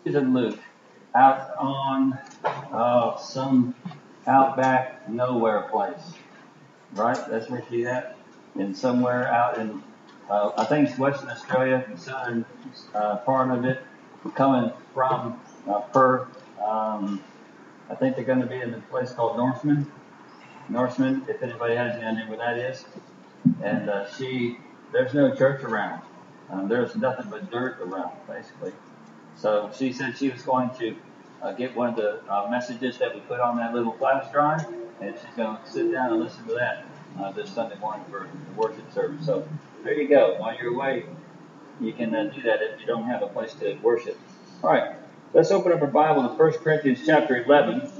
and Luke out on some outback nowhere place, right? That's where she's at, and somewhere out in I think it's Western Australia, the southern part of it, coming from Perth. I think they're going to be in a place called Norseman, if anybody has any idea where that is. And there's no church around. There's nothing but dirt around, basically. So she said she was going to get one of the messages that we put on that little flash drive, and she's going to sit down and listen to that this Sunday morning for the worship service. So there you go. While you're away, you can do that if you don't have a place to worship. All right, let's open up our Bible to 1 Corinthians chapter 11.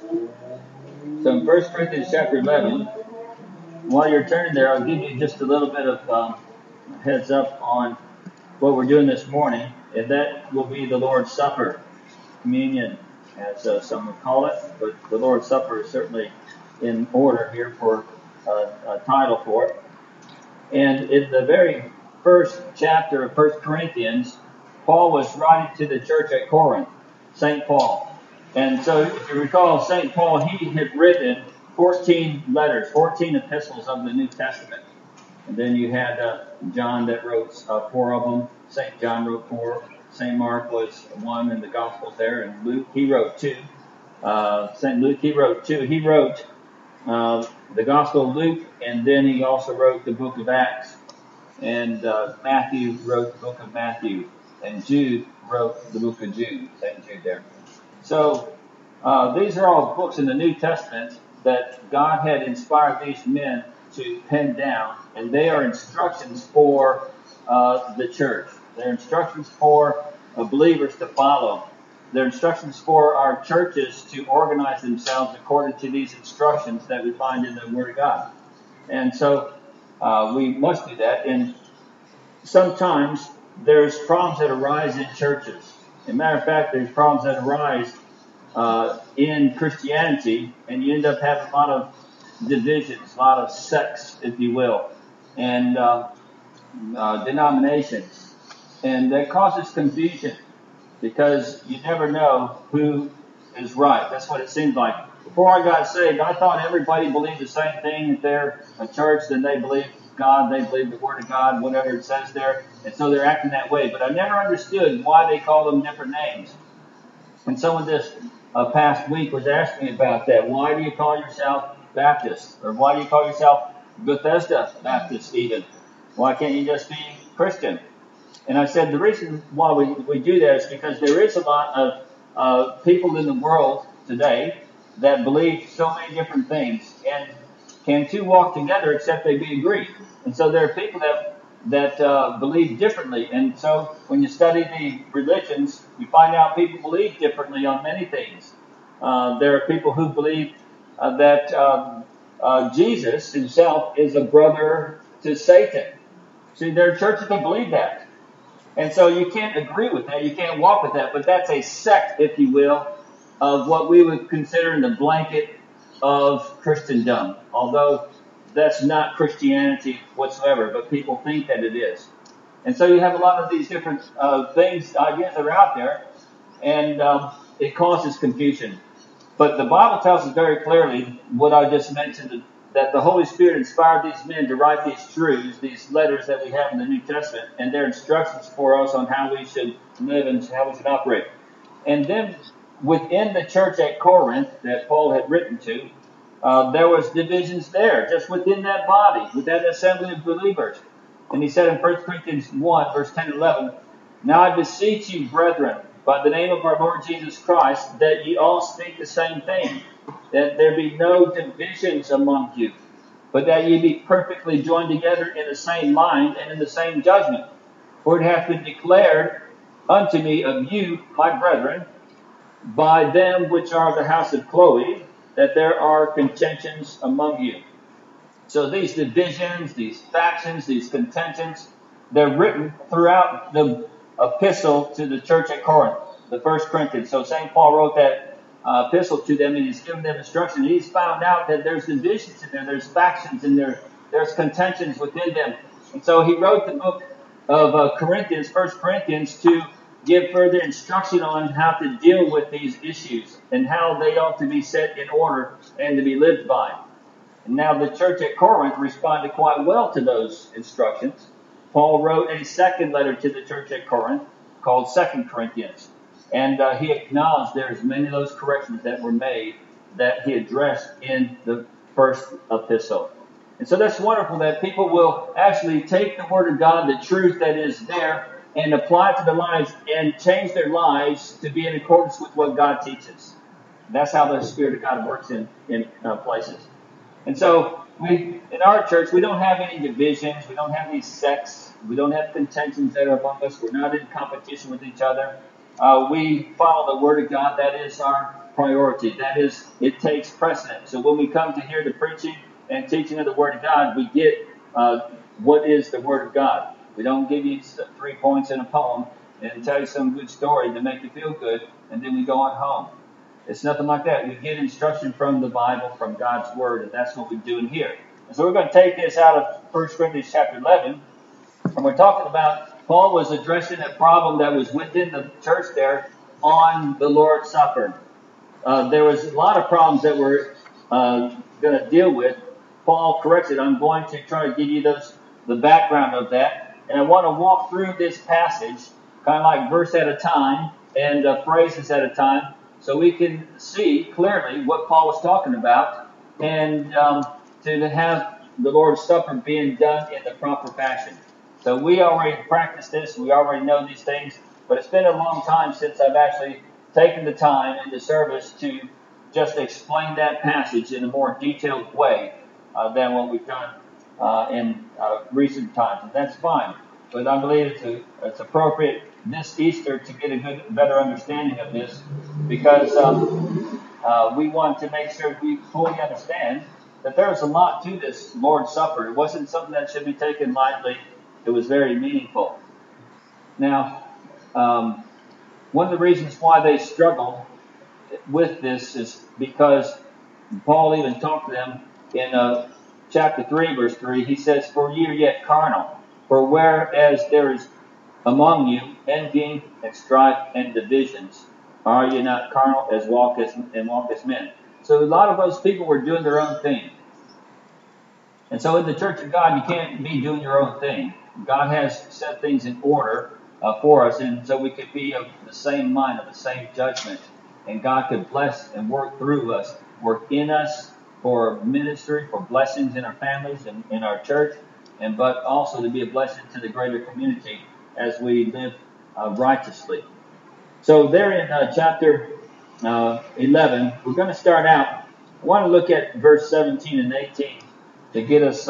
So in 1 Corinthians chapter 11, while you're turning there, I'll give you just a little bit of heads up on what we're doing this morning, and that will be the Lord's Supper, communion, as some would call it, but the Lord's Supper is certainly in order here for a title for it. And in the very first chapter of 1 Corinthians, Paul was writing to the church at Corinth, St. Paul. And so if you recall, St. Paul, he had written 14 letters, 14 epistles of the New Testament. And then you had John that wrote 4 of them. St. John wrote 4. St. Mark was 1 in the Gospels there. And Luke, he wrote 2. St. Luke, he wrote 2. He wrote the Gospel of Luke, and then he also wrote the book of Acts. And Matthew wrote the book of Matthew. And Jude wrote the book of Jude, St. Jude there. So these are all books in the New Testament that God had inspired these men to pen down, and they are instructions for the church. They're instructions for believers to follow. They're instructions for our churches to organize themselves according to these instructions that we find in the Word of God. And so we must do that. And sometimes there's problems that arise in churches. As a matter of fact, there's problems that arise in Christianity, and you end up having a lot of divisions, a lot of sects, if you will, and denominations. And that causes confusion because you never know who is right. That's what it seems like. Before I got saved, I thought everybody believed the same thing. If they're a church, then they believe God, they believe the Word of God, whatever it says there. And so they're acting that way. But I never understood why they call them different names. And someone this past week was asking me about that. Why do you call yourself Baptist? Or why do you call yourself Bethesda Baptist even? Why can't you just be Christian? And I said the reason why we do that is because there is a lot of people in the world today that believe so many different things. And can two walk together except they be agreed? And so there are people that believe differently. And so when you study the religions, you find out people believe differently on many things. There are people who believe that Jesus himself is a brother to Satan. See, there are churches that believe that. And so you can't agree with that. You can't walk with that. But that's a sect, if you will, of what we would consider in the blanket of Christendom. Although that's not Christianity whatsoever, but people think that it is. And so you have a lot of these different ideas that are out there, and it causes confusion. But the Bible tells us very clearly what I just mentioned, that the Holy Spirit inspired these men to write these truths, these letters that we have in the New Testament, and their instructions for us on how we should live and how we should operate. And then within the church at Corinth that Paul had written to, there was divisions there, just within that body, with that assembly of believers. And he said in 1 Corinthians 1, verse 10 and 11, "Now I beseech you, brethren, by the name of our Lord Jesus Christ, that ye all speak the same thing, that there be no divisions among you, but that ye be perfectly joined together in the same mind and in the same judgment. For it hath been declared unto me of you, my brethren, by them which are of the house of Chloe, that there are contentions among you." So these divisions, these factions, these contentions, they're written throughout the epistle to the church at Corinth, the 1 Corinthians. So St. Paul wrote that epistle to them, and he's given them instruction. He's found out that there's divisions in there, there's factions in there, there's contentions within them. And so he wrote the book of Corinthians, 1 Corinthians, to give further instruction on how to deal with these issues and how they ought to be set in order and to be lived by. And now the church at Corinth responded quite well to those instructions. Paul wrote a second letter to the church at Corinth called 2 Corinthians. And he acknowledged there's many of those corrections that were made that he addressed in the first epistle. And so that's wonderful that people will actually take the Word of God, the truth that is there, and apply it to their lives and change their lives to be in accordance with what God teaches. That's how the Spirit of God works in places. And so in our church, we don't have any divisions. We don't have these sects. We don't have contentions that are among us. We're not in competition with each other. We follow the Word of God. That is our priority. That is, it takes precedence. So when we come to hear the preaching and teaching of the Word of God, we get what is the Word of God. We don't give you 3 points in a poem and tell you some good story to make you feel good, and then we go on home. It's nothing like that. We get instruction from the Bible, from God's Word, and that's what we're doing here. And so we're going to take this out of 1 Corinthians chapter 11, and we're talking about Paul was addressing a problem that was within the church there on the Lord's Supper. There was a lot of problems that we're going to deal with. Paul corrects it. I'm going to try to give you the background of that. And I want to walk through this passage, kind of like verse at a time and phrases at a time, so we can see clearly what Paul was talking about and to have the Lord's Supper being done in the proper fashion. So we already practiced this. We already know these things. But it's been a long time since I've actually taken the time in the service to just explain that passage in a more detailed way than what we've done in recent times. And that's fine. But I believe it's appropriate this Easter to get a better understanding of this, because we want to make sure we fully understand that there's a lot to this Lord's Supper. It wasn't something that should be taken lightly. It was very meaningful. Now, one of the reasons why they struggled with this is because Paul even talked to them in chapter 3, verse 3. He says, "For ye are yet carnal, for whereas there is among you envying and strife and divisions, are ye not carnal as walk as men?" So a lot of those people were doing their own thing. And so in the church of God, you can't be doing your own thing. God has set things in order for us, and so we could be of the same mind, of the same judgment. And God could bless and work through us, work in us for ministry, for blessings in our families and in our church, but also to be a blessing to the greater community as we live righteously. So there in chapter 11, we're going to start out. I want to look at verse 17 and 18 to get us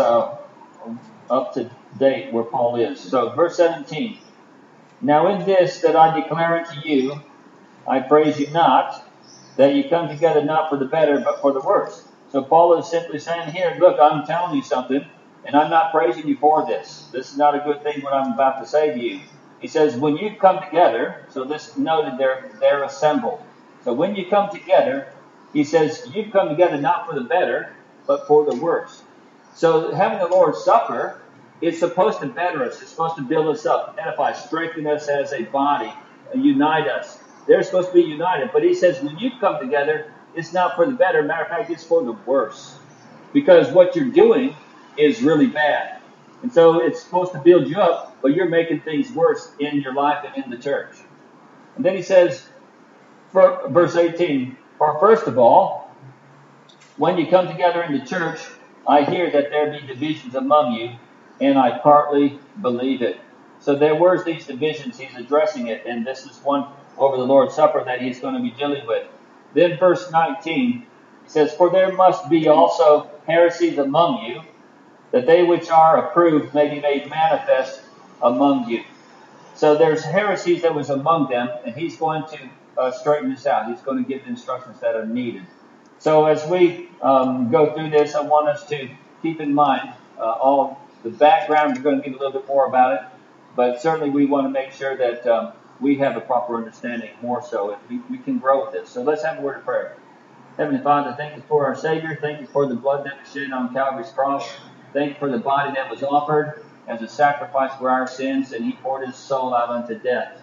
up to date where Paul is. So verse 17. "Now in this that I declare unto you, I praise you not, that you come together not for the better, but for the worse." So Paul is simply saying here, look, I'm telling you something, and I'm not praising you for this. This is not a good thing what I'm about to say to you. He says, when you come together, so this noted they're assembled. So when you come together, he says, you've come together not for the better, but for the worse. So having the Lord's Supper is supposed to better us. It's supposed to build us up, edify, strengthen us as a body, unite us. They're supposed to be united. But he says, when you come together, it's not for the better. Matter of fact, it's for the worse. Because what you're doing is really bad. And so it's supposed to build you up, but you're making things worse in your life and in the church. And then he says, verse 18, "For first of all, when you come together in the church, I hear that there be divisions among you, and I partly believe it." So there were these divisions. He's addressing it, and this is one over the Lord's Supper that he's going to be dealing with. Then verse 19, he says, "For there must be also heresies among you, that they which are approved may be made manifest among you." So there's heresies that was among them, and he's going to straighten this out. He's going to give the instructions that are needed. So as we go through this, I want us to keep in mind all the background. We're going to get a little bit more about it, but certainly we want to make sure that we have a proper understanding more so, and we can grow with this. So let's have a word of prayer. Heavenly Father, thank you for our Savior. Thank you for the blood that was shed on Calvary's cross. Thank you for the body that was offered as a sacrifice for our sins, and he poured his soul out unto death.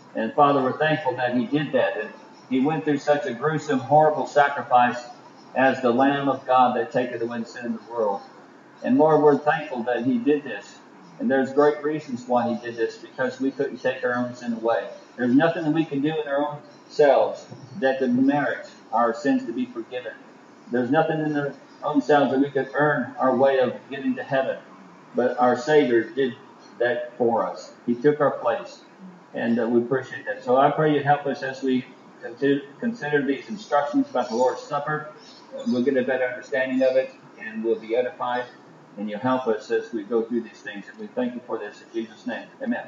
And Father, we're thankful that he did that. And he went through such a gruesome, horrible sacrifice as the Lamb of God that taketh away the sin of the world. And Lord, we're thankful that he did this. And there's great reasons why he did this, because we couldn't take our own sin away. There's nothing that we can do in our own selves that could merit our sins to be forgiven. There's nothing in our own selves that we could earn our way of getting to heaven. But our Savior did that for us. He took our place. And we appreciate that. So I pray you help us as we consider these instructions about the Lord's Supper. We'll get a better understanding of it, and we'll be edified. And you'll help us as we go through these things. And we thank you for this in Jesus' name. Amen.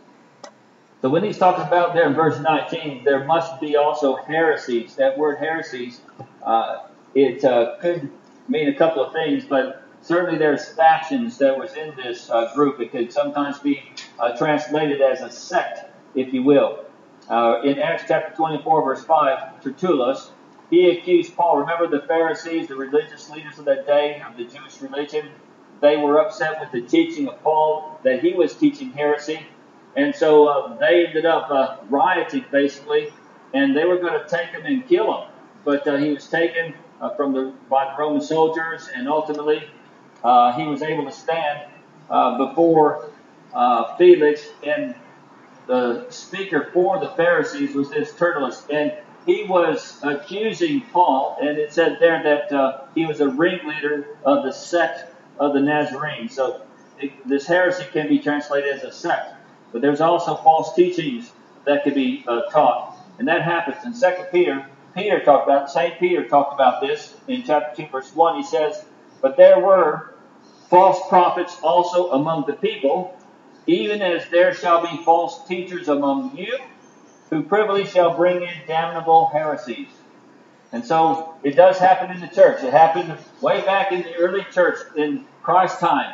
So when he's talking about there in verse 19, there must be also heresies. That word heresies, it could mean a couple of things, but certainly there's factions that was in this group. It could sometimes be translated as a sect, if you will. In Acts chapter 24, verse 5, Tertullus, he accused Paul. Remember the Pharisees, the religious leaders of that day of the Jewish religion? They were upset with the teaching of Paul, that he was teaching heresy. And so they ended up rioting, basically, and they were going to take him and kill him. But he was taken by the Roman soldiers, and ultimately he was able to stand before Felix. And the speaker for the Pharisees was this Tertullus, and he was accusing Paul, and it said there that he was a ringleader of the sect of the Nazarenes. So this heresy can be translated as a sect, but there's also false teachings that could be taught, and that happens in 2 Peter. St. Peter talked about this in chapter 2, verse 1. He says, "But there were false prophets also among the people, even as there shall be false teachers among you, who privily shall bring in damnable heresies." And so it does happen in the church. It happened way back in the early church in Christ's time.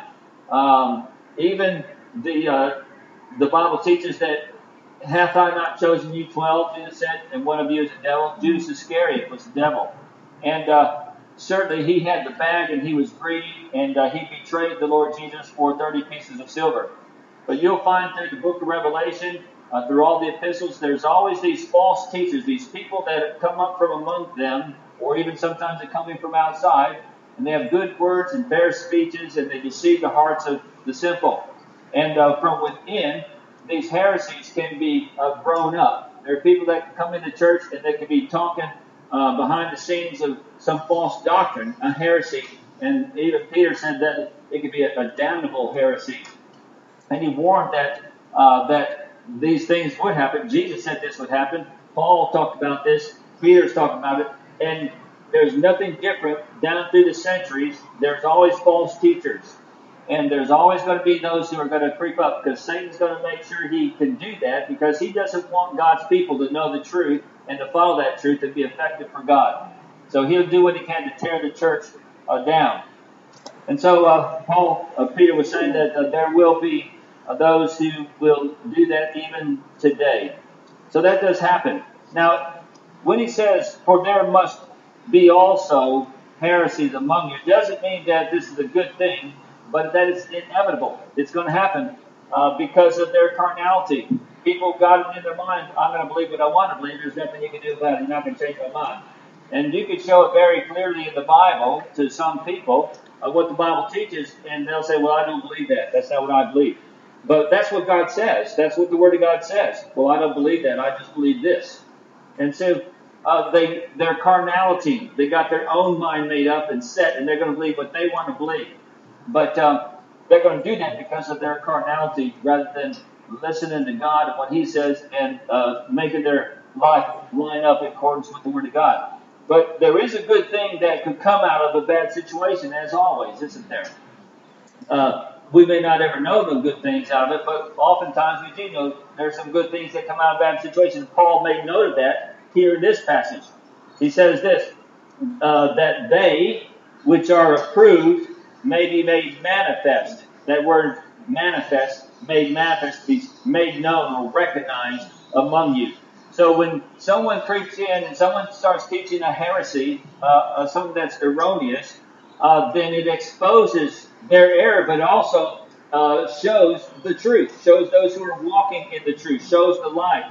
Even the Bible teaches that, "Hath I not chosen you 12," Jesus said, "and one of you is a devil?" Judas Iscariot was the devil. And certainly he had the bag, and he was greedy, and he betrayed the Lord Jesus for 30 pieces of silver. But you'll find through the book of Revelation, through all the epistles, there's always these false teachers, these people that have come up from among them, or even sometimes they're coming from outside, and they have good words and fair speeches, and they deceive the hearts of the simple. And from within, these heresies can be grown up. There are people that come into church and they can be talking behind the scenes of some false doctrine, a heresy, and even Peter said that it could be a damnable heresy. And he warned that these things would happen. Jesus said this would happen. Paul talked about this. Peter's talked about it. And there's nothing different down through the centuries. There's always false teachers. And there's always going to be those who are going to creep up, because Satan's going to make sure he can do that, because he doesn't want God's people to know the truth and to follow that truth and be effective for God. So he'll do what he can to tear the church down. And so Peter was saying that there will be those who will do that even today. So that does happen. Now, when he says, "For there must be also heresies among you," doesn't mean that this is a good thing, but that it's inevitable. It's going to happen because of their carnality. People got it in their mind, "I'm going to believe what I want to believe. There's nothing you can do about it. You're not going to change my mind." And you can show it very clearly in the Bible to some people what the Bible teaches, and they'll say, "Well, I don't believe that. That's not what I believe." But that's what God says. That's what the Word of God says. "Well, I don't believe that. I just believe this." And so their carnality, they got their own mind made up and set, and they're going to believe what they want to believe. But they're going to do that because of their carnality, rather than listening to God and what He says and making their life line up in accordance with the Word of God. But there is a good thing that could come out of a bad situation, as always, isn't there? We may not ever know the good things out of it, but oftentimes we do know there's some good things that come out of bad situations. Paul made note of that here in this passage. He says this, that they which are approved may be made manifest. That word manifest, made manifest, be made known or recognized among you. So when someone creeps in and someone starts teaching a heresy, something that's erroneous, then it exposes their error, but also shows the truth, shows those who are walking in the truth, shows the light.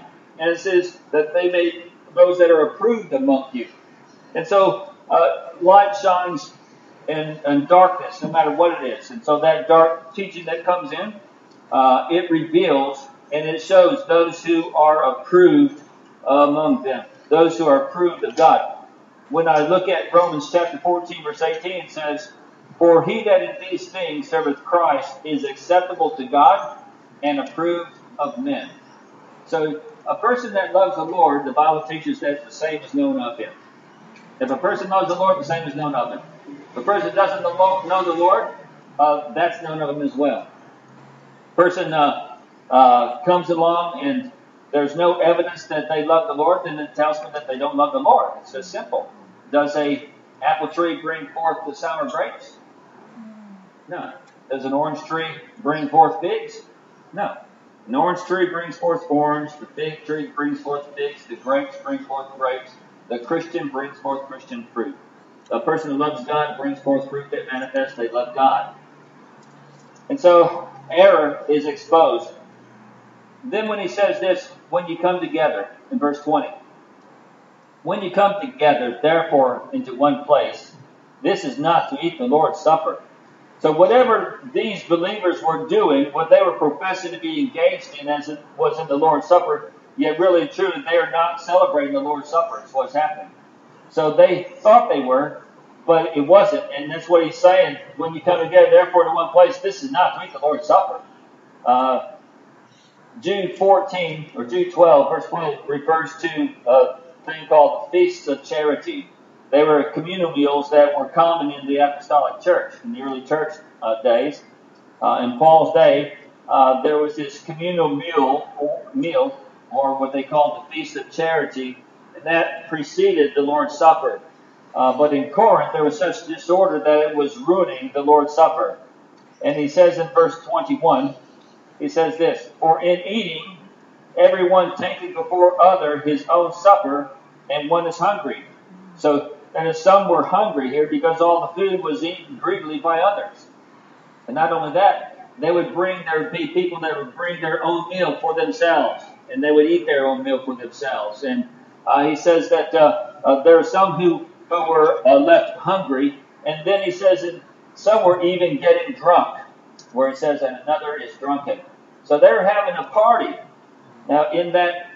And it says that they may, those that are approved among you. And so light shines in darkness, no matter what it is. And so that dark teaching that comes in, it reveals and it shows those who are approved among them, those who are approved of God. When I look at Romans chapter 14, verse 18, it says, "For he that in these things serveth Christ is acceptable to God and approved of men." So a person that loves the Lord, the Bible teaches that the same is known of him. If a person loves the Lord, the same is known of him. If a person doesn't know the Lord, that's known of him as well. A person comes along and there's no evidence that they love the Lord, then it tells me that they don't love the Lord. It's just simple. Does a apple tree bring forth the sour grapes? No. Does an orange tree bring forth figs? No. An orange tree brings forth orange. The fig tree brings forth figs. The grapes bring forth grapes. The Christian brings forth Christian fruit. A person who loves God brings forth fruit that manifests they love God. And so error is exposed. Then when he says this, when you come together, in verse 20, when you come together, therefore, into one place, this is not to eat the Lord's Supper. So whatever these believers were doing, what they were professing to be engaged in as it was in the Lord's Supper, yet really and truly they are not celebrating the Lord's Supper is what's happening. So they thought they were, but it wasn't. And that's what he's saying. When you come together, therefore, to one place, this is not to eat the Lord's Supper. Jude 14, or Jude 12, verse 12, refers to a thing called the Feasts of Charity. They were communal meals that were common in the apostolic church, in the early church days. In Paul's day, there was this communal meal, or what they called the Feast of Charity, and that preceded the Lord's Supper. But in Corinth, there was such disorder that it was ruining the Lord's Supper. And he says in verse 21, he says this, "For in eating, everyone taketh before other his own supper, and one is hungry." So, and some were hungry here because all the food was eaten greedily by others. And not only that, there would be people that would bring their own meal for themselves, and they would eat their own meal for themselves. And he says that there are some who were left hungry, and then he says that some were even getting drunk, where it says, "and another is drunken." So they're having a party. Now, in that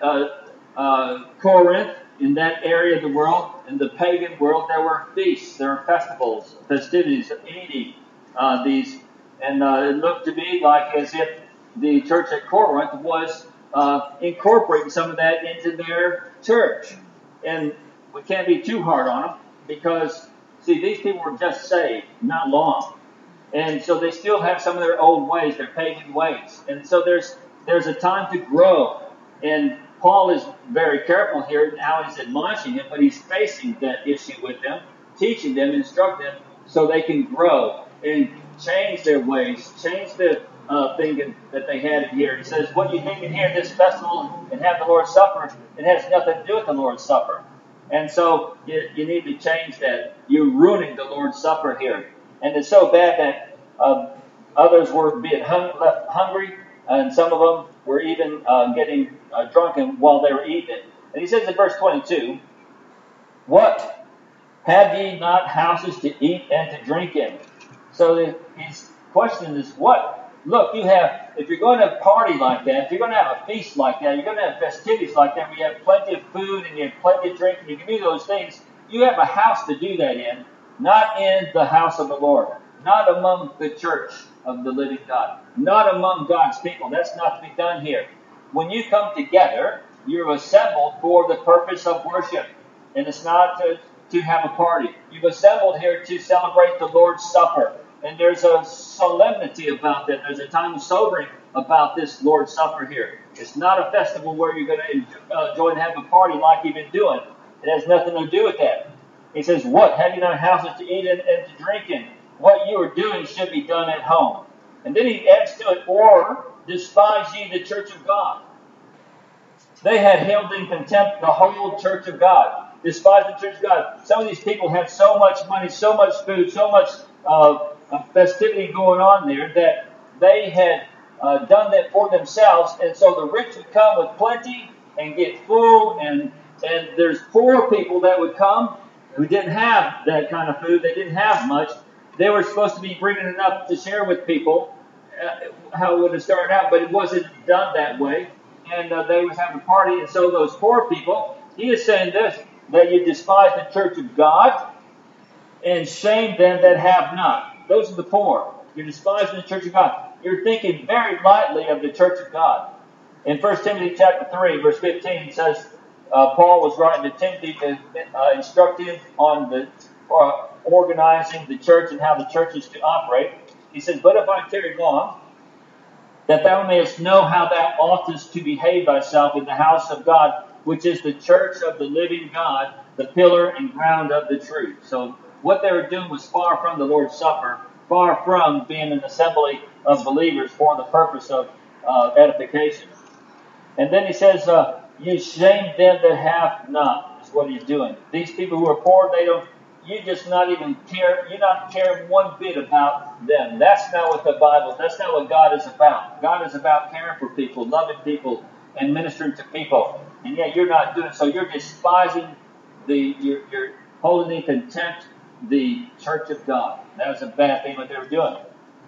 Corinth, in that area of the world, in the pagan world, there were feasts, there were festivals, festivities of eating these. And it looked to me like as if the church at Corinth was incorporating some of that into their church. And we can't be too hard on them because, see, these people were just saved, not long. And so they still have some of their old ways, their pagan ways. And so there's a time to grow. And Paul is very careful here in how he's admonishing them, but he's facing that issue with them, teaching them, instructing them so they can grow and change their ways, change the thinking that they had in here. He says, what you think in here, this festival, and have the Lord's Supper, it has nothing to do with the Lord's Supper. And so you need to change that. You're ruining the Lord's Supper here. And it's so bad that others were being left hungry, and some of them were even getting drunken while they were eating it. And he says in verse 22, "What? Have ye not houses to eat and to drink in?" So his question is, what? Look, if you're going to party like that, if you're going to have a feast like that, you're going to have festivities like that, where you have plenty of food and you have plenty of drink and you can do those things, you have a house to do that in, not in the house of the Lord, not among the church of the living God, not among God's people. That's not to be done here. When you come together, you're assembled for the purpose of worship, and it's not to have a party. You've assembled here to celebrate the Lord's Supper, and there's a solemnity about that. There's a time of sobering about this Lord's Supper here. It's not a festival where you're going to enjoy and have a party like you've been doing. It has nothing to do with that. He says, "What? Have you not houses to eat and to drink in? What you are doing should be done at home." And then he adds to it, "Or despise ye the church of God." They had held in contempt the whole church of God. Despise the church of God. Some of these people had so much money, so much food, so much festivity going on there that they had done that for themselves. And so the rich would come with plenty, and get full, and there's poor people that would come who didn't have that kind of food. They didn't have much. They were supposed to be bringing enough to share with people. How it would have started out, but it wasn't done that way. And they was having a party, and so those poor people, he is saying this, that you despise the church of God and shame them that have not. Those are the poor. You're despising the church of God. You're thinking very lightly of the church of God. In 1 Timothy chapter 3, verse 15, it says, Paul was writing to Timothy to instruct him on organizing the church and how the church is to operate. He says, but if I tarry long, that thou mayest know how thou oughtest to behave thyself in the house of God, which is the church of the living God, the pillar and ground of the truth. So what they were doing was far from the Lord's Supper, far from being an assembly of believers for the purpose of edification. And then he says, you shame them that have not, is what he's doing. These people who are poor, you just not even care, you're not caring one bit about them. That's not what the Bible, that's not what God is about. God is about caring for people, loving people, and ministering to people. And yet you're not doing so. You're despising you're holding in contempt the church of God. That was a bad thing what they were doing.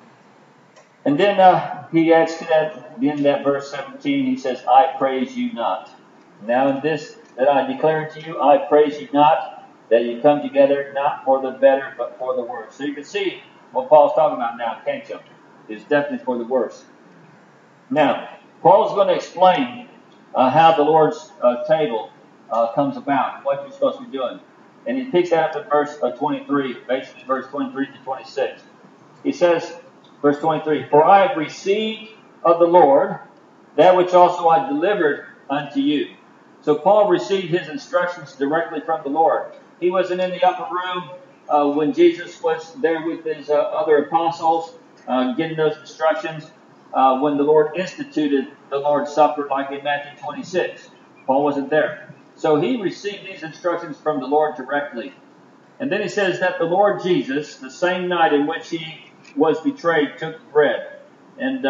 And then he adds to that, in that verse 17, he says, I praise you not. Now in this that I declare to you, I praise you not, that you come together not for the better, but for the worse. So you can see what Paul's talking about now, can't you? It's definitely for the worse. Now, Paul's going to explain how the Lord's table comes about, what you're supposed to be doing. And he picks that up in verse 23, basically verse 23 to 26. He says, verse 23, for I have received of the Lord that which also I delivered unto you. So Paul received his instructions directly from the Lord. He wasn't in the upper room when Jesus was there with his other apostles, getting those instructions when the Lord instituted the Lord's Supper, like in Matthew 26. Paul wasn't there. So he received these instructions from the Lord directly. And then he says that the Lord Jesus, the same night in which he was betrayed, took bread. And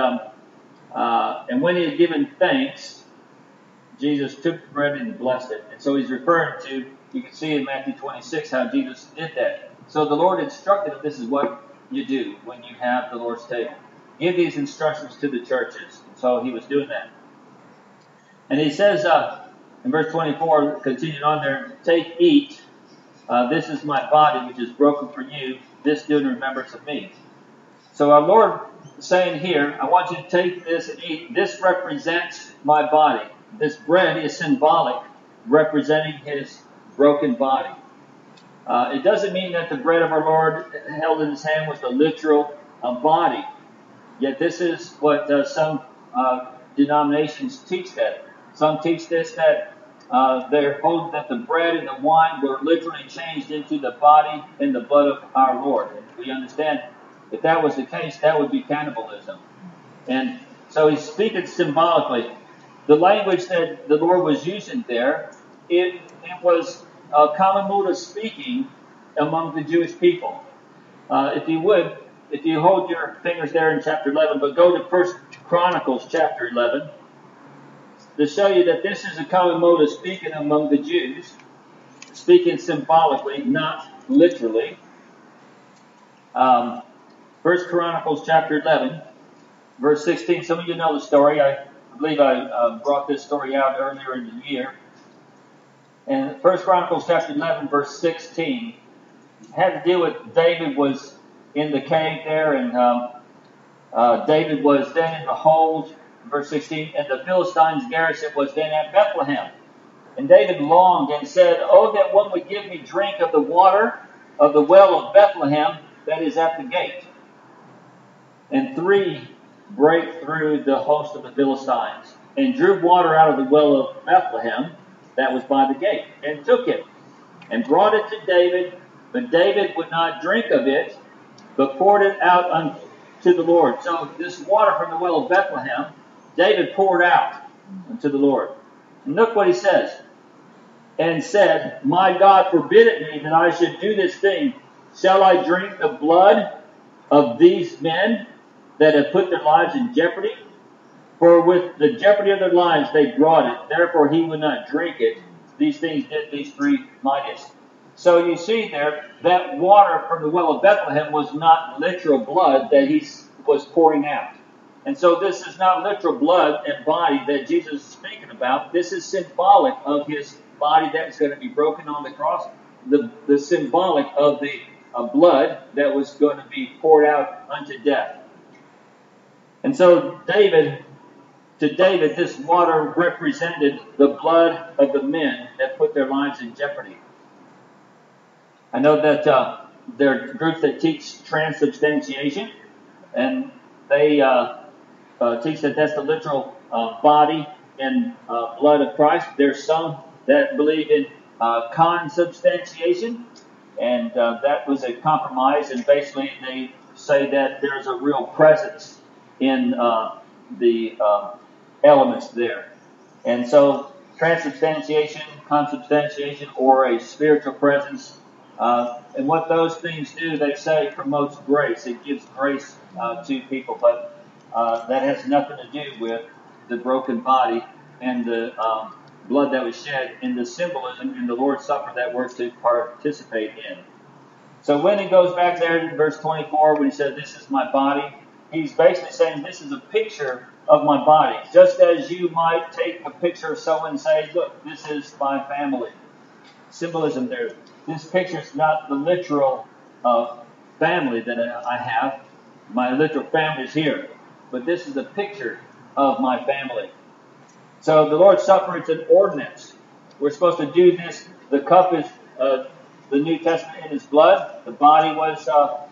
when he had given thanks, Jesus took the bread and blessed it. And so he's referring to, you can see in Matthew 26 how Jesus did that. So the Lord instructed him, this is what you do when you have the Lord's table. Give these instructions to the churches. So he was doing that. And he says in verse 24, continuing on there, take, eat. This is my body which is broken for you. This do in remembrance of me. So our Lord is saying here, I want you to take this and eat. This represents my body. This bread is symbolic, representing his broken body. It doesn't mean that the bread of our Lord held in his hand was the literal body. Yet this is what some denominations teach that. Some teach this, that they're holding that the bread and the wine were literally changed into the body and the blood of our Lord. And we understand if that was the case, that would be cannibalism. And so he's speaking symbolically. The language that the Lord was using there, it was a common mode of speaking among the Jewish people. If you hold your fingers there in chapter 11, but go to 1 Chronicles chapter 11, to show you that this is a common mode of speaking among the Jews, speaking symbolically, not literally. 1 Chronicles chapter 11, verse 16. Some of you know the story. I believe I brought this story out earlier in the year. And 1 Chronicles chapter 11, verse 16, had to deal with David was in the cave there, and David was then in the hold, verse 16, and the Philistines' garrison was then at Bethlehem. And David longed and said, oh, that one would give me drink of the water of the well of Bethlehem that is at the gate. And 3 brake through the host of the Philistines, and drew water out of the well of Bethlehem that was by the gate, and took it, and brought it to David. But David would not drink of it, but poured it out unto the Lord. So this water from the well of Bethlehem, David poured out unto the Lord. And look what he says. And said, my God forbid it me that I should do this thing. Shall I drink the blood of these men that have put their lives in jeopardy? For with the jeopardy of their lives they brought it, therefore he would not drink it. These things did these three mightiest. So you see there, that water from the well of Bethlehem was not literal blood that he was pouring out. And so this is not literal blood and body that Jesus is speaking about. This is symbolic of his body that is going to be broken on the cross. The symbolic of the blood that was going to be poured out unto death. And so to David, this water represented the blood of the men that put their lives in jeopardy. I know that there are groups that teach transubstantiation, and they teach that that's the literal body and blood of Christ. There's some that believe in consubstantiation, and that was a compromise, and basically they say that there's a real presence in the elements there. And so transubstantiation, consubstantiation, or a spiritual presence, and what those things do, they say, promotes grace. It gives grace to people, but that has nothing to do with the broken body and the blood that was shed in the symbolism in the Lord's Supper that we're to participate in. So when he goes back there in verse 24, when he says, "This is my body," he's basically saying this is a picture of my body. Just as you might take a picture of someone and say, "Look, this is my family." Symbolism there. This picture is not the literal family that I have. My literal family is here. But this is a picture of my family. So the Lord's Supper, it's an ordinance. We're supposed to do this. The cup is the New Testament in his blood. The body was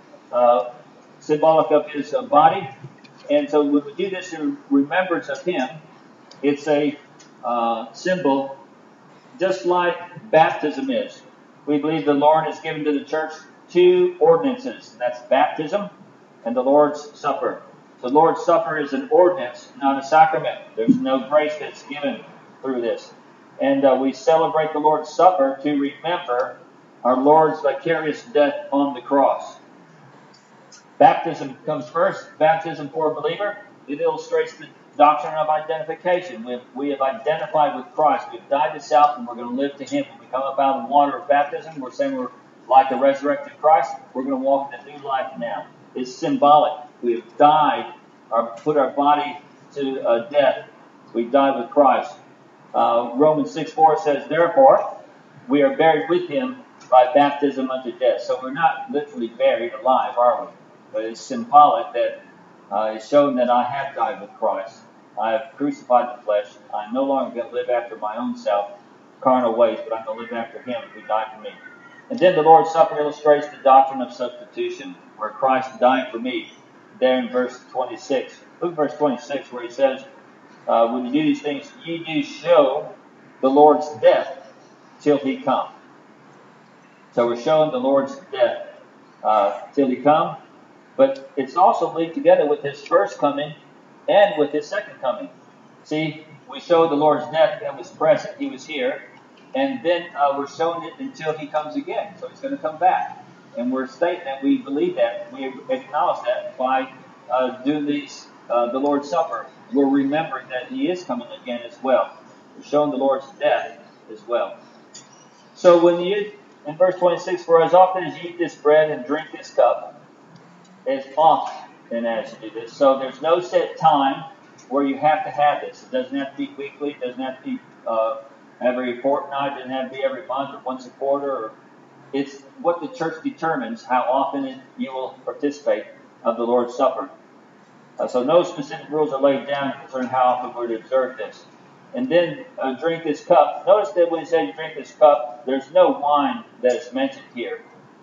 symbolic of his body. And so when we do this in remembrance of him, it's a symbol just like baptism is. We believe the Lord has given to the church two ordinances. That's baptism and the Lord's Supper. The Lord's Supper is an ordinance, not a sacrament. There's no grace that's given through this. And we celebrate the Lord's Supper to remember our Lord's vicarious death on the cross. Baptism comes first. Baptism for a believer, it illustrates the doctrine of identification. We have identified with Christ. We've died to self and we're going to live to him. When we come up out of the water of baptism, we're saying we're like the resurrected Christ. We're going to walk in a new life now. It's symbolic. We have died, or put our body to death. We've died with Christ. Romans 6:4 says, "Therefore, we are buried with him by baptism unto death." So we're not literally buried alive, are we? But it's symbolic that it's showing that I have died with Christ. I have crucified the flesh. I'm no longer going to live after my own self, carnal ways, but I'm going to live after him who died for me. And then the Lord's Supper illustrates the doctrine of substitution, where Christ died for me. There in verse 26. Look at verse 26 where he says, when you do these things, ye do show the Lord's death till he come. So we're showing the Lord's death till he come. But it's also linked together with his first coming and with his second coming. See, we showed the Lord's death that was present. He was here. And then we're showing it until he comes again. So he's going to come back. And we're stating that we believe that. We acknowledge that by doing these, the Lord's Supper. We're remembering that he is coming again as well. We're showing the Lord's death as well. So when you, in verse 26, "For as often as you eat this bread and drink this cup," as often as you do this. So there's no set time where you have to have this. It doesn't have to be weekly. It doesn't have to be every fortnight. It doesn't have to be every month or once a quarter. It's what the church determines how often you will participate of the Lord's Supper. So no specific rules are laid down concerning how often we're to observe this. And then drink this cup. Notice that when he says drink this cup, there's no wine that is mentioned here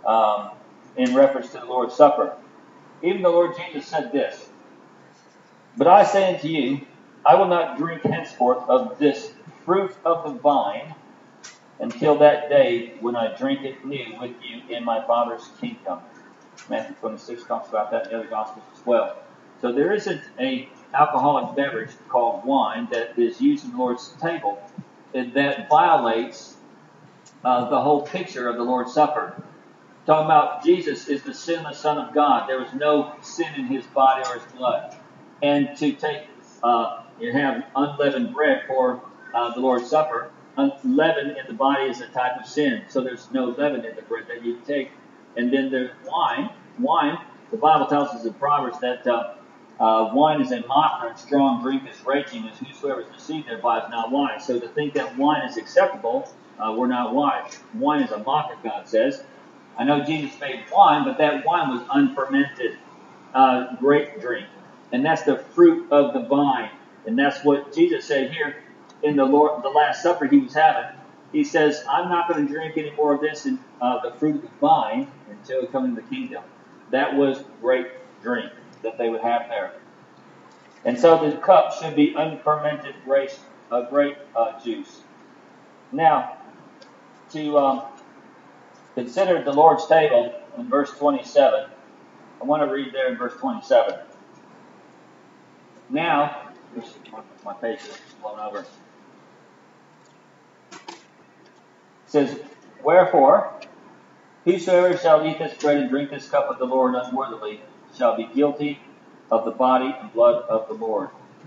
in reference to the Lord's Supper. Even the Lord Jesus said this, "But I say unto you, I will not drink henceforth of this fruit of the vine until that day when I drink it new with you in my Father's kingdom." Matthew 26 talks about that in the other Gospels as well. So there isn't an alcoholic beverage called wine that is used in the Lord's table that violates the whole picture of the Lord's Supper. Talking about Jesus is the sinless Son of God. There was no sin in his body or his blood. And to take you have unleavened bread for the Lord's Supper. Leaven in the body is a type of sin, so there's no leaven in the bread that you take. And then there's wine. Wine, the Bible tells us in Proverbs that wine is a mocker, and strong drink is raging, as whosoever is deceived thereby is not wise. So to think that wine is acceptable, we're not wise. Wine is a mocker, God says. I know Jesus made wine, but that wine was unfermented grape drink. And that's the fruit of the vine. And that's what Jesus said here in the Last Supper he was having. He says, I'm not going to drink any more of this in the fruit of the vine until we come into the kingdom. That was grape drink that they would have there. And so the cup should be unfermented grape juice. Now, to consider the Lord's table in verse 27, I want to read there in verse 27. Now, my page is blown over. It says, wherefore, whosoever shall eat this bread and drink this cup of the Lord unworthily shall be guilty of the body and blood of the Lord.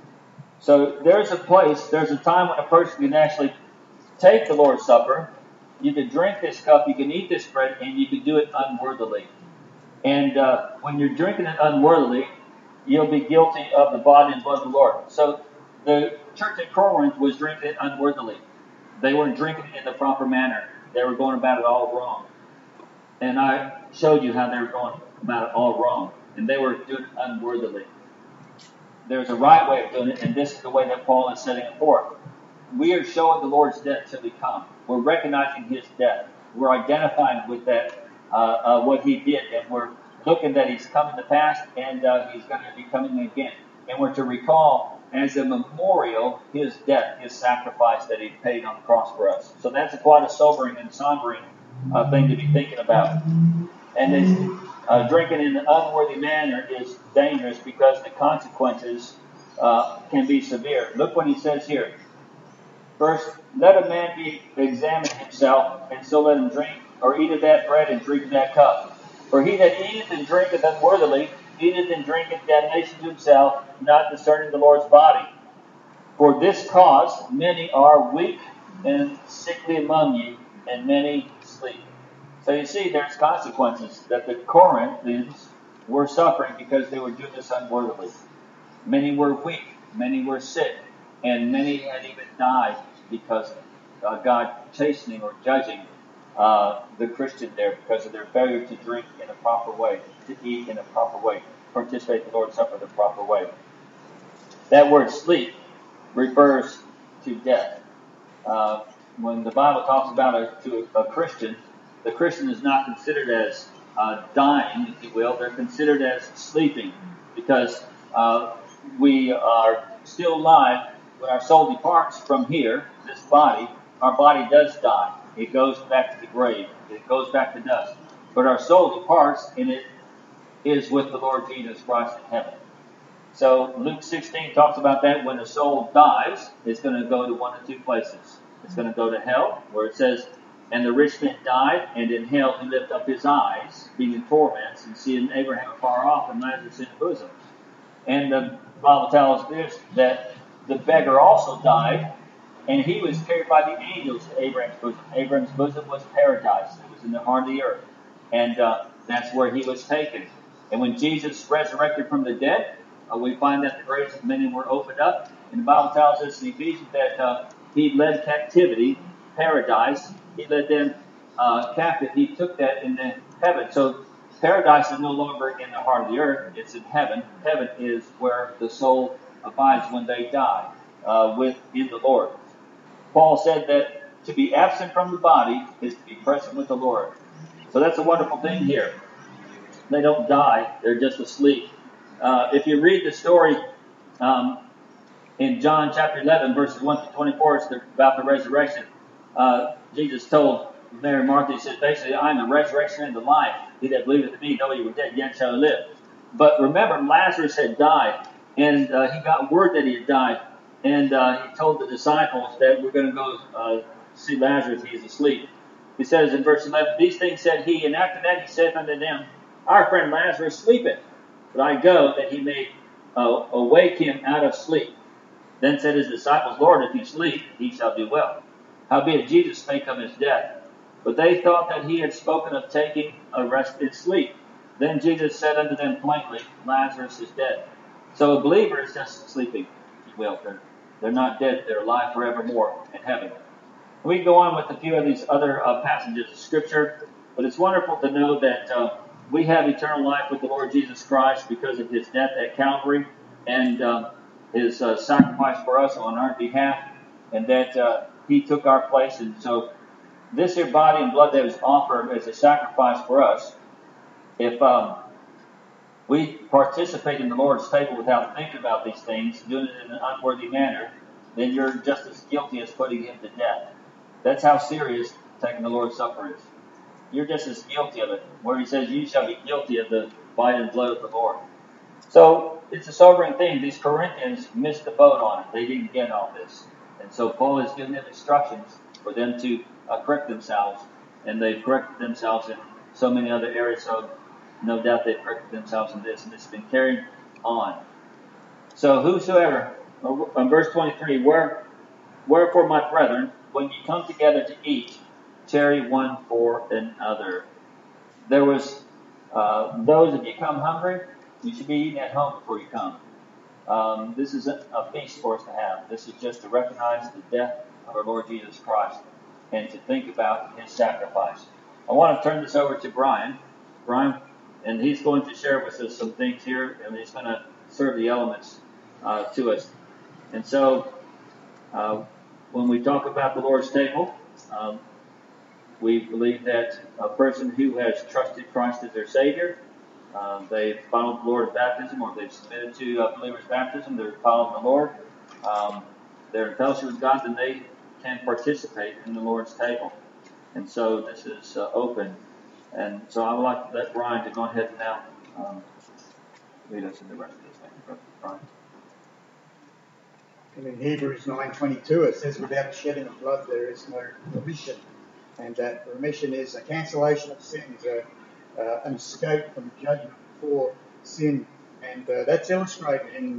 So there's a time when a person can actually take the Lord's Supper. You can drink this cup, you can eat this bread, and you can do it unworthily. And when you're drinking it unworthily, you'll be guilty of the body and blood of the Lord. So the church at Corinth was drinking it unworthily. They weren't drinking it in the proper manner. They were going about it all wrong. And I showed you how they were going about it all wrong. And they were doing it unworthily. There's a right way of doing it, and this is the way that Paul is setting it forth. We are showing the Lord's death till he come. We're recognizing his death. We're identifying with that, what he did, and we're looking that he's come in the past, and he's going to be coming again. And we're to recall as a memorial his death, his sacrifice that he paid on the cross for us. So that's quite a sobering and sombering thing to be thinking about. And this drinking in an unworthy manner is dangerous because the consequences can be severe. Look what he says here. First, let a man examine himself, and so let him drink or eat of that bread and drink of that cup. For he that eateth and drinketh unworthily eateth and drinketh damnation to himself, not discerning the Lord's body. For this cause many are weak and sickly among you, and many sleep. So you see, there's consequences that the Corinthians were suffering because they were doing this unworthily. Many were weak, many were sick, and many had even died because of God chastening or judging the Christian there because of their failure to drink in a proper way, to eat in a proper way, participate in the Lord's Supper the proper way. That word sleep refers to death. When the Bible talks about a Christian, the Christian is not considered as dying, if you will. They're considered as sleeping because we are still alive. When our soul departs from here, this body, our body does die. It goes back to the grave. It goes back to dust. But our soul departs, and it is with the Lord Jesus Christ in heaven. So Luke 16 talks about that. When a soul dies, it's going to go to one of two places. It's going to go to hell, where it says, and the rich man died, and in hell he lifted up his eyes, being in torments, and seeing Abraham afar off, and Lazarus in the bosom. And the Bible tells this, that the beggar also died, and he was carried by the angels to Abraham's bosom. Abraham's bosom was paradise. It was in the heart of the earth. And that's where he was taken. And when Jesus resurrected from the dead, we find that the graves of many were opened up. And the Bible tells us in Ephesians that he led captivity, paradise. He led them captive. He took that into heaven. So paradise is no longer in the heart of the earth. It's in heaven. Heaven is where the soul abides when they die in the Lord. Paul said that to be absent from the body is to be present with the Lord. So that's a wonderful thing here. They don't die. They're just asleep. If you read the story in John chapter 11, verses 1 to 24, it's about the resurrection. Jesus told Mary and Martha, he said, basically, I am the resurrection and the life. He that believeth in me, though he were dead, yet shall he live. But remember, Lazarus had died, and he got word that he had died. And he told the disciples that we're going to go see Lazarus. He is asleep. He says in verse 11, these things said he, and after that he said unto them, our friend Lazarus sleepeth, but I go that he may awake him out of sleep. Then said his disciples, Lord, if you sleep, he shall do well. Howbeit Jesus spake of his death. But they thought that he had spoken of taking a rest in sleep. Then Jesus said unto them plainly, Lazarus is dead. So a believer is just sleeping. Well, they're not dead. They're alive forevermore in heaven. We go on with a few of these other passages of Scripture, but it's wonderful to know that we have eternal life with the Lord Jesus Christ because of his death at Calvary and his sacrifice for us on our behalf, and that he took our place. And so this here body and blood that was offered as a sacrifice for us, if we participate in the Lord's table without thinking about these things, doing it in an unworthy manner, then you're just as guilty as putting him to death. That's how serious taking the Lord's Supper is. You're just as guilty of it, where he says, you shall be guilty of the body and blood of the Lord. So it's a sobering thing. These Corinthians missed the boat on it. They didn't get all this. And so Paul has given them instructions for them to correct themselves. And they've corrected themselves in so many other areas. So no doubt they've corrected themselves in this. And this has been carried on. So whosoever, in verse 23, wherefore, my brethren, when you come together to eat, tarry one for another. There was those, if you come hungry, you should be eating at home before you come. This is a feast for us to have. This is just to recognize the death of our Lord Jesus Christ and to think about his sacrifice. I want to turn this over to Brian, and he's going to share with us some things here, and he's going to serve the elements to us. And so, when we talk about the Lord's table, we believe that a person who has trusted Christ as their Savior, they've followed the Lord in baptism, or they've submitted to a believer's baptism, they're following the Lord, they're in fellowship with God, then they can participate in the Lord's table. And so this is open. And so I would like to let Brian to go ahead and now lead us in the rest of this. Thank you, Brother Brian. And in Hebrews 9:22 it says, without shedding of blood there is no remission. And that remission is a cancellation of sins, an escape from judgment for sin. And that's illustrated in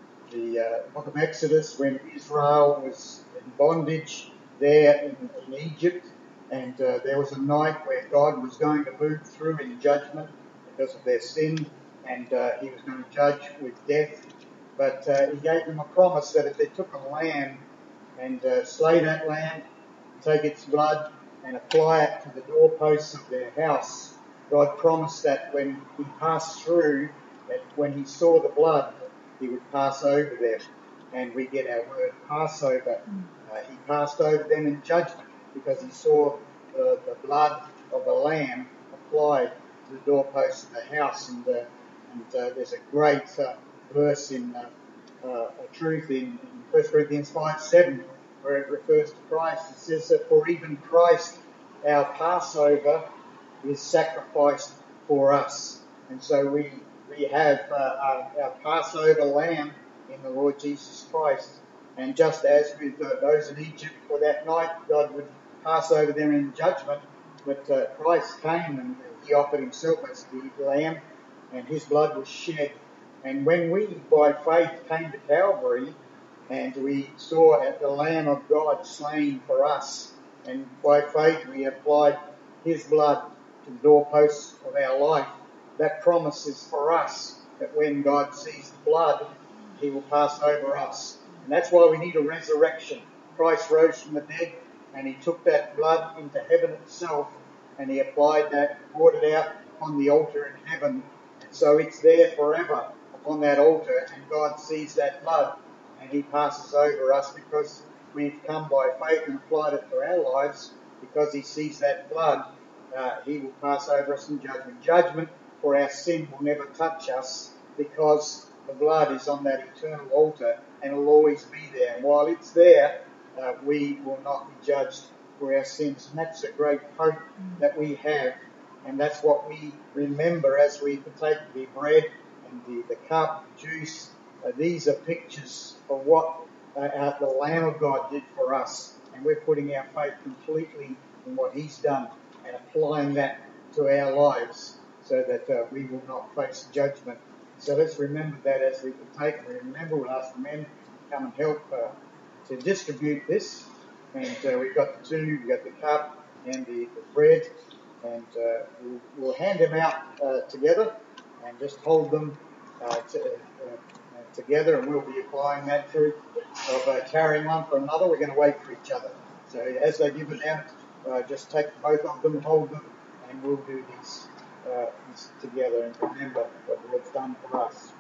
the book of Exodus when Israel was in bondage there in Egypt. And there was a night where God was going to move through in judgment because of their sin. And he was going to judge with death. But he gave them a promise that if they took a lamb and slay that lamb, take its blood and apply it to the doorposts of their house, God promised that when he passed through, that when he saw the blood, he would pass over them. And we get our word Passover. He passed over them in judgment because he saw the blood of the lamb applied to the doorposts of the house. And there's a great verse in a truth in 1 Corinthians 5:7 where it refers to Christ. It says that for even Christ, our Passover, is sacrificed for us. And so we have our Passover lamb in the Lord Jesus Christ. And just as with those in Egypt for that night, God would pass over them in judgment, but Christ came and he offered himself as the lamb, and his blood was shed. And when we, by faith, came to Calvary, and we saw the Lamb of God slain for us, and by faith we applied his blood to the doorposts of our life, that promise is for us, that when God sees the blood, he will pass over us. And that's why we need a resurrection. Christ rose from the dead, and he took that blood into heaven itself, and he applied that, poured it out on the altar in heaven. And so it's there forever upon that altar, and God sees that blood, and he passes over us because we've come by faith and applied it to our lives. Because he sees that blood, he will pass over us in judgment. Judgment for our sin will never touch us because the blood is on that eternal altar and will always be there. And while it's there, we will not be judged for our sins. And that's a great hope that we have. And that's what we remember as we partake the bread and the cup, the juice. These are pictures of what the Lamb of God did for us. And we're putting our faith completely in what he's done and applying that to our lives so that we will not face judgment. So let's remember that as we partake. Remember, we'll ask the men come and help to distribute this. And we've got the two, we've got the cup and the bread, and we'll hand them out together and just hold them together, and we'll be applying that truth of caring one for another. We're going to wait for each other. So as they give it out, just take both of them, hold them, and we'll do this together and remember what the Lord's done for us.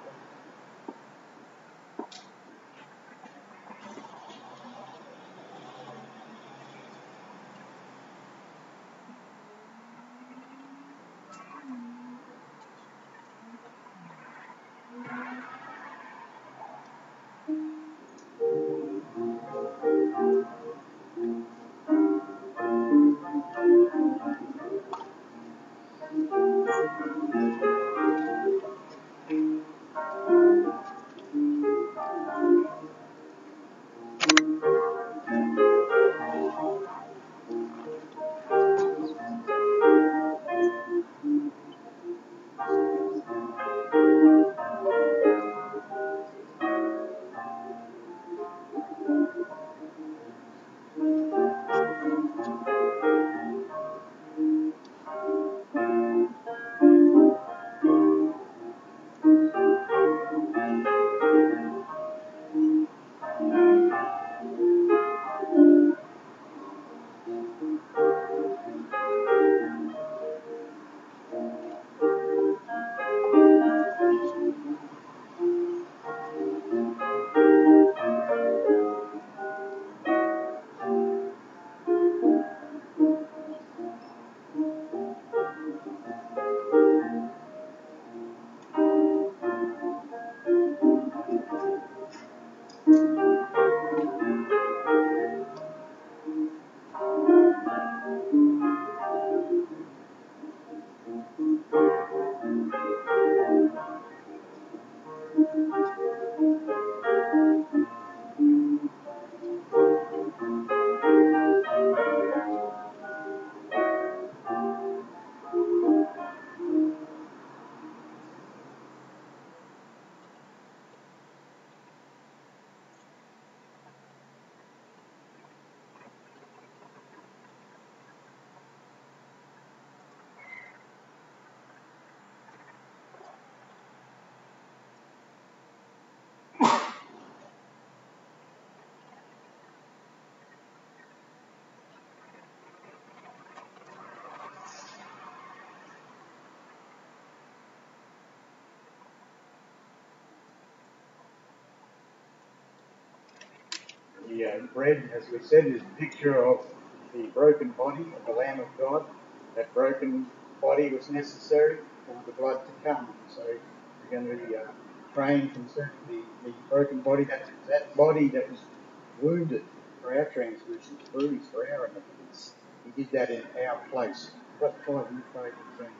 The bread, as we said, is a picture of the broken body of the Lamb of God. That broken body was necessary for the blood to come. So we're going to be praying concerning the broken body. That's that body that was wounded for our transgressions, bruised for our iniquities. He did that in our place. But Father, you pray concerning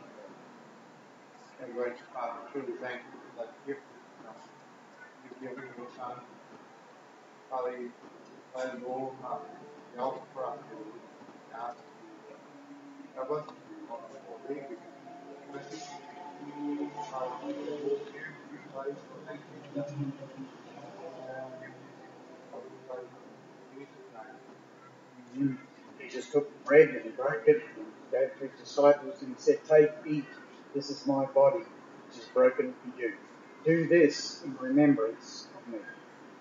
that. And gracious Father, truly thank you for that gift you've given your Son. Father, you lay the Lord on the altar for us, Lord. We ask you help us, Lord, for thee, because you message. Father, we can walk here in your place, Lord. Thank you for that. Father, we pray in Jesus' name. Jesus took the bread and he broke it and gave it to his disciples and he said, "Take, eat, this is my body, which is broken for you. Do this in remembrance of me."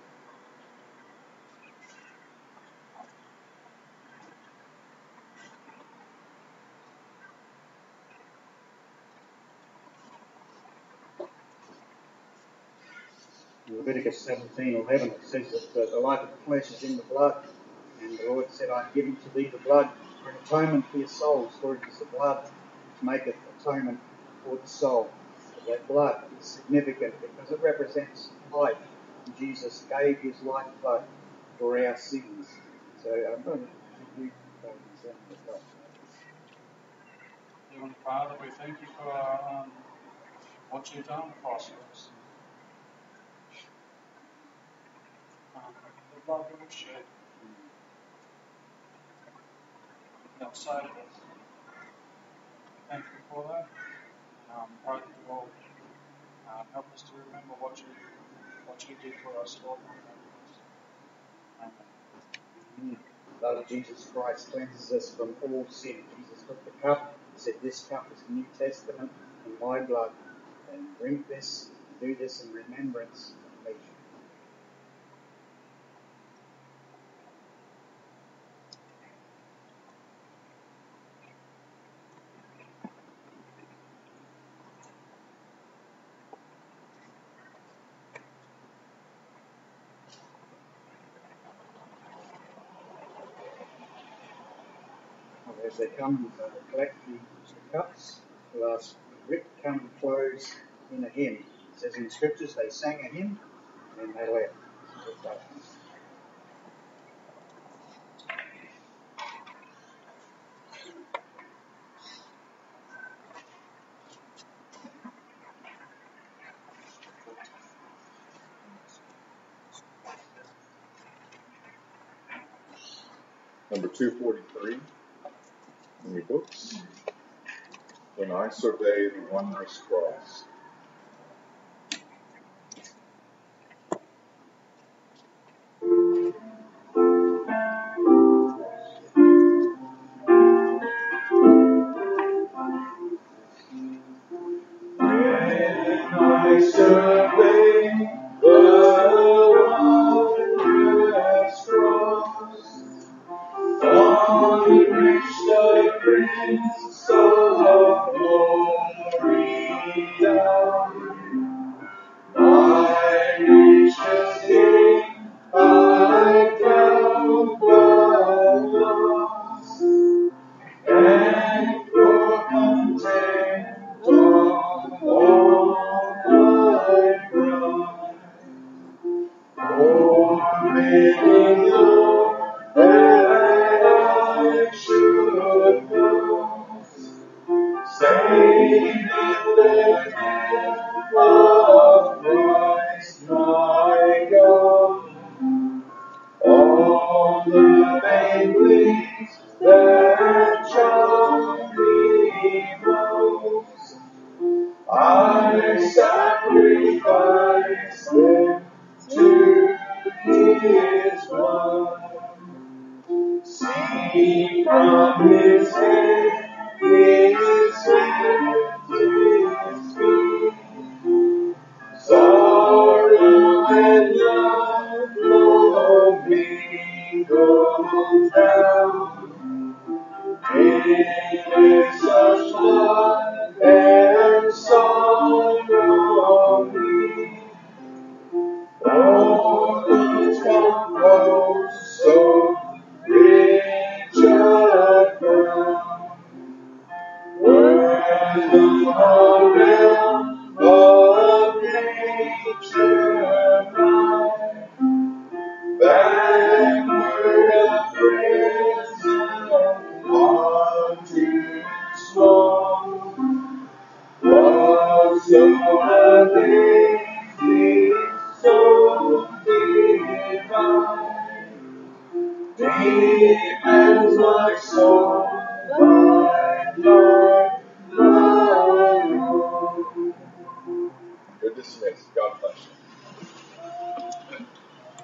In Leviticus 17:11 it says that the life of the flesh is in the blood, and the Lord said, "I have given to thee the blood for an atonement for your souls, for it is the blood which maketh atonement for the soul." So that blood is significant because it represents life. And Jesus gave his lifeblood for our sins. So I'm going to you concerning the blood. Heavenly Father, we thank you for what you've done for us. The blood that was shed that saved us. Thank you for that. Pray that you will help us to remember what you did for us, Lord. Amen. The blood of Jesus Christ cleanses us from all sin. Jesus took the cup, said, "This cup is the New Testament in my blood, and drink this, do this in remembrance of me." As they come, collect the cups, we'll ask Rick to come and close in a hymn. It says in the scriptures they sang a hymn and they left. Number 243 in your books. When I survey the wondrous cross. When I survey the wondrous cross, on which the Prince of Glory died, my richest gain I count but loss, and for content of all my pride. Oh, living Lord, that I should know, saved in the death of Christ my God. All the banquets that charm me most, I sacrifice them to His blood. See from His head, His hands, His feet, sorrow and love flow mingled down. In such blood and sorrow me, all those composed so rich a crown. Were the realm of nature mine, backward a present on too small, was so amazing, so divine, deep as my soul, my life.